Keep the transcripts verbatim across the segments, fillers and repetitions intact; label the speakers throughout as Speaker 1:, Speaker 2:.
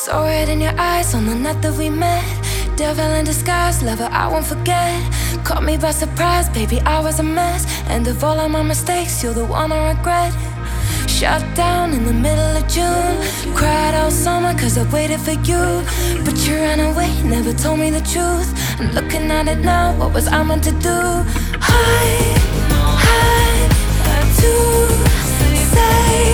Speaker 1: Saw it in your eyes on the night that we met. Devil in disguise, lover, I won't forget. Caught me by surprise, baby, I was a mess. And of all of my mistakes, you're the one I regret. Shut down in the middle of June. Cried all summer cause I waited for you. But you ran away, never told me the truth. And looking at it now, what was I meant to do? I had to say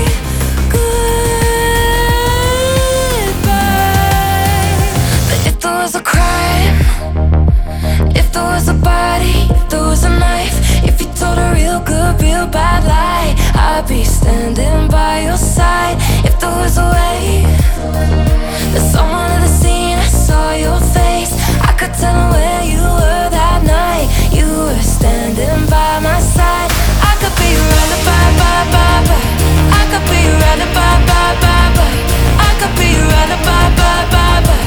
Speaker 1: a crime, if there was a body, if there was a knife, if you told a real good, real bad lie, I'd be standing by your side. If there was a way that someone at the scene, I saw your face, I could tell where you were that night. You were standing by my side. I could be right about, bye, bye, bye. I could be right about, bye, bye, bye. I could be right about, bye, bye, bye.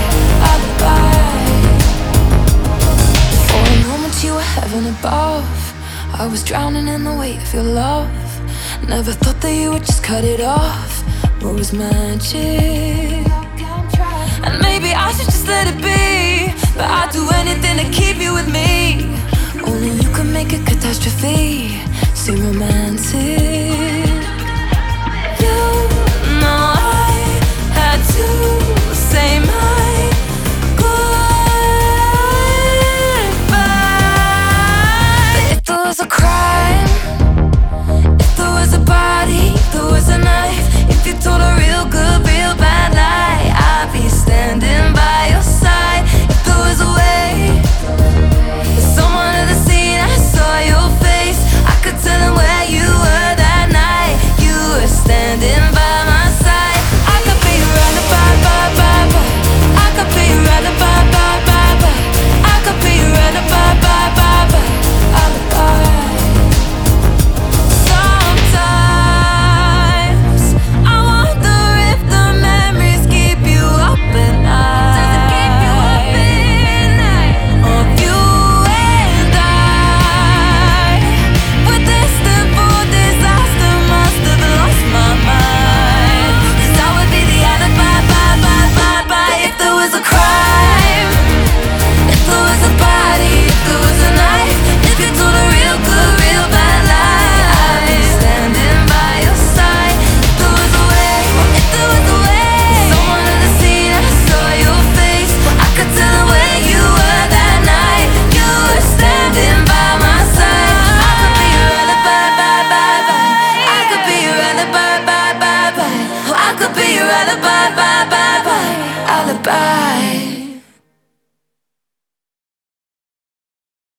Speaker 1: For a moment you were heaven above. I was drowning in the weight of your love. Never thought that you would just cut it off. What was magic? And maybe I should just let it be. But I'd do anything to keep you with me. Only you can make a catastrophe seem romantic. You know I had to say my a crime, if there was a body, if there was a knife, if you told a real good, real bad lie, I'd be standing by your side. If there was a way that someone at the scene, I saw your face, I could tell them where you were that night. You were standing by my side. I could be right about, bye, bye, bye. I could be right about, bye, bye, bye. I could be right about, bye, bye, bye. Alibi.